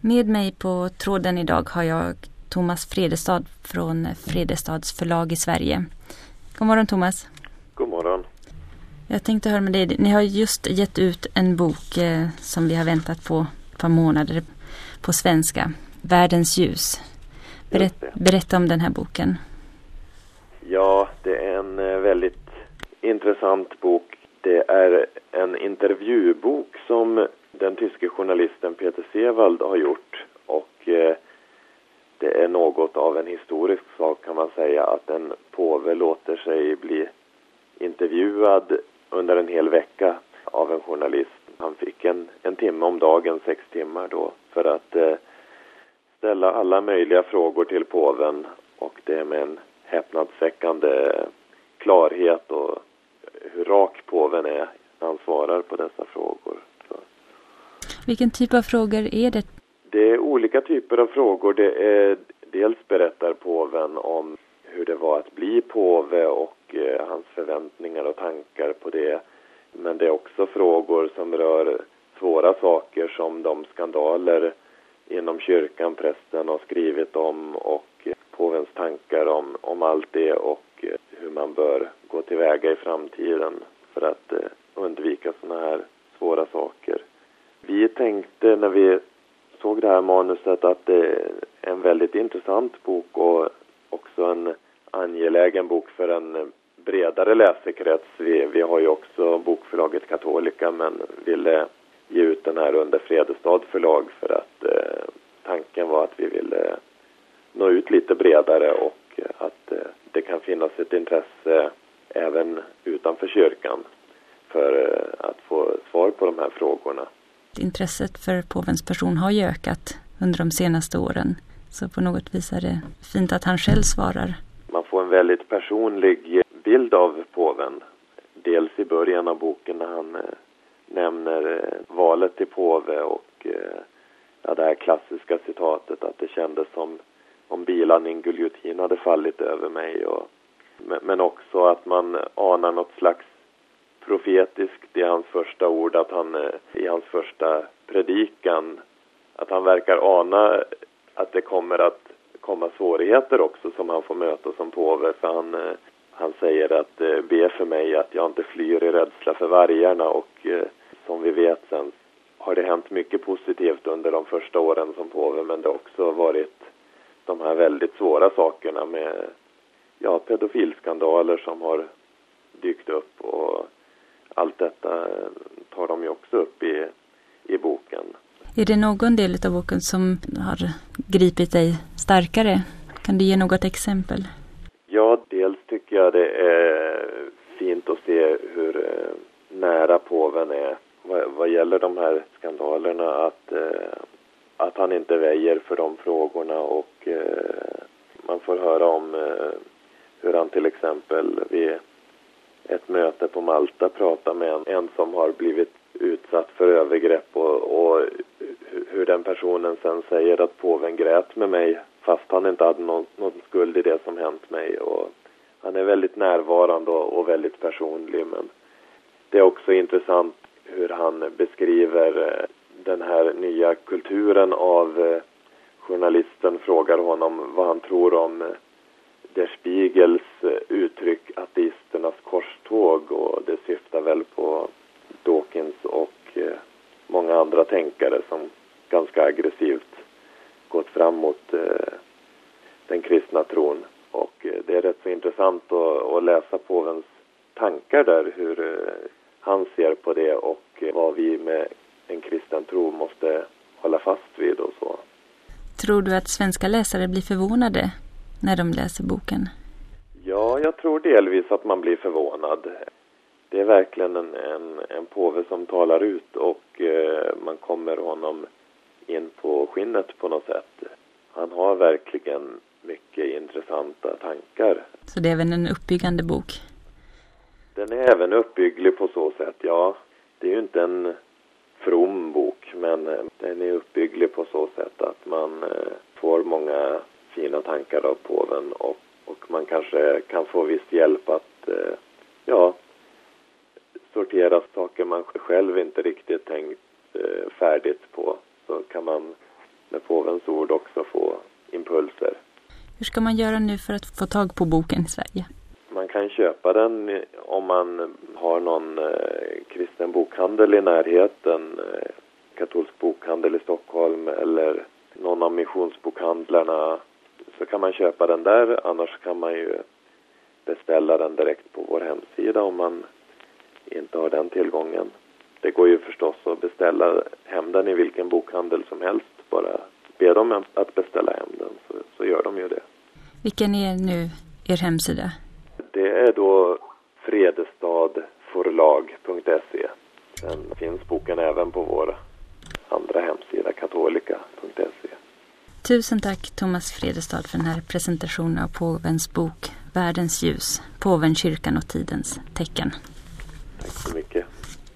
Med mig på tråden idag har jag Thomas Fredestad från Fredestads förlag i Sverige. God morgon Thomas. God morgon. Jag tänkte höra med dig, ni har just gett ut en bok som vi har väntat på ett par månader på svenska. Världens ljus. Berätta om den här boken. Ja, det är en väldigt intressant bok. Det är en intervjubok som den tyske journalisten Peter Sewald har gjort. Och det är något av en historisk sak kan man säga att en påve låter sig bli intervjuad under en hel vecka av en journalist. Han fick en timme om dagen, 6 timmar då, för att ställa alla möjliga frågor till påven, och det med en häpnadsväckande klarhet och hur rak påven är när han svarar på dessa frågor. Så. Vilken typ av frågor är det? Det är olika typer av frågor. Det är dels berättar påven om hur det var att bli påve och hans förväntningar och tankar på det. Men det är också frågor som rör svåra saker som de skandaler inom kyrkan prästen har skrivit om, och påvens tankar om allt det och hur man bör gå tillväga i framtiden för att undvika såna här svåra saker. Vi tänkte när vi såg det här manuset att det är en väldigt intressant bok och också en angelägen bok för en bredare läsekrets. Vi har ju också bokförlaget Katolika, men ville ge ut den här under Fredestad förlag för att tanken var att vi ville nå ut lite bredare och att det kan finnas ett intresse även utanför kyrkan för att få svar på de här frågorna. Intresset för påvens person har ju ökat under de senaste åren, så på något vis är det fint att han själv svarar. Man får en väldigt personlig bild av påven. Dels i början av boken när han nämner valet till påve och det här klassiska citatet att det kändes som om bilan in Guljutin hade fallit över mig. Men också att man anar något slags profetiskt i hans första ord, att han i hans första predikan, att han verkar ana att det kommer att komma svårigheter också som han får möta som påve, för han säger att be för mig att jag inte flyr i rädsla för vargarna, och som vi vet sen har det hänt mycket positivt under de första åren som påve, men det har också varit de här väldigt svåra sakerna med pedofilskandaler som har dykt upp, och allt detta tar de ju också upp i boken. Är det någon del av boken som har gripit dig starkare? Kan du ge något exempel? Ja, dels tycker jag det är fint att se hur nära påven är vad gäller de här skandalerna, att han inte väjer för de frågorna, och man får höra om hur han till exempel vid ett möte på Malta pratar med en som har blivit utsatt för övergrepp, och hur den personen sen säger att påven grät med mig fast han inte hade någon skuld i det som hänt mig. Och han är väldigt närvarande och väldigt personlig, men det är också intressant hur han beskriver den här nya kulturen av journalisten frågar honom vad han tror om Der Spiegels uttryck ateisternas korståg, och det syftar väl på Dawkins och många andra tänkare som ganska aggressivt gått fram mot den kristna tron. Och det är rätt så intressant att läsa påvens tankar där, hur han ser på det och vad vi med en kristen tro måste hålla fast vid och så. Tror du att svenska läsare blir förvånade när de läser boken? Ja, jag tror delvis att man blir förvånad. Det är verkligen en påve som talar ut, och man kommer honom in på skinnet på något sätt. Han har verkligen mycket intressanta tankar. Så det är även en uppbyggande bok? Den är även uppbygglig på så sätt, ja. Det är ju inte en from bok, men den är uppbygglig på så sätt att man får många fina tankar av påven, och man kanske kan få viss hjälp att sortera saker man själv inte riktigt tänkt färdigt på. Så kan man med påvens ord också få impulser. Hur ska man göra nu för att få tag på boken i Sverige? Man kan köpa den om man har någon kristen bokhandel i närheten, katolsk bokhandel i Stockholm eller någon av missionsbokhandlarna, så kan man köpa den där. Annars kan man ju beställa den direkt på vår hemsida om man inte har den tillgången. Det går ju förstås att beställa hem den i vilken bokhandel som helst. Bara be dem att beställa hem den, så gör de ju det. Vilken är nu er hemsida? Det är då fredestadforlag.se. Sen finns boken även på vår andra hemsida, katolika.se. Tusen tack Thomas Fredestad för den här presentationen av påvens bok Världens ljus, påven, kyrkan och tidens tecken.